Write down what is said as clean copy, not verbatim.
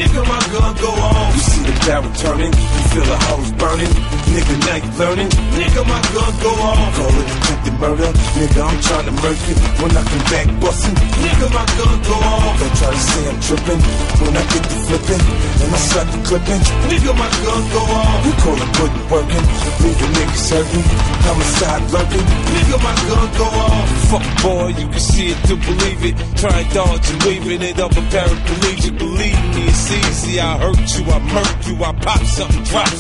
nigga, my gun go off. You see the barrel turning, you feel the hose burning. Nigga, now you learning, nigga, my gun go off. Call it attempted murder, nigga, I'm trying to murder you. When I come back bustin', nigga, my gun go off. Don't try to say I'm trippin', when I get the flippin', and I slap the clippin', nigga, my gun go off. You call it good workin', leave the niggas hurtin', homicide lurkin', nigga, my gun go off. Fuck boy, you can see it to believe it. Try and dodge and weaving it up a paraplegic. Believe me, it's easy. I hurt you, I murk you, I pop something, drop